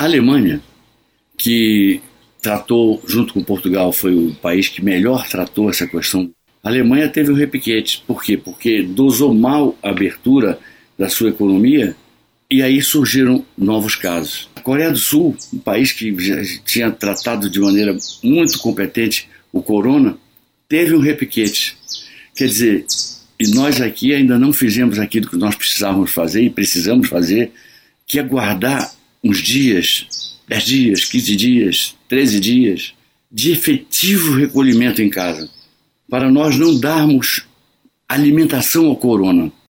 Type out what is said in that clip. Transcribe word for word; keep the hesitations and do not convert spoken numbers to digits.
Alemanha, que tratou, junto com Portugal, foi o país que melhor tratou essa questão. A Alemanha teve um repiquete. Por quê? Porque dosou mal a abertura da sua economia e aí surgiram novos casos. A Coreia do Sul, um país que já tinha tratado de maneira muito competente o corona, teve um repiquete. Quer dizer, e nós aqui ainda não fizemos aquilo que nós precisávamos fazer e precisamos fazer, que é guardar uns dias, dez dias, quinze dias, treze dias, de efetivo recolhimento em casa, para nós não darmos alimentação ao corona.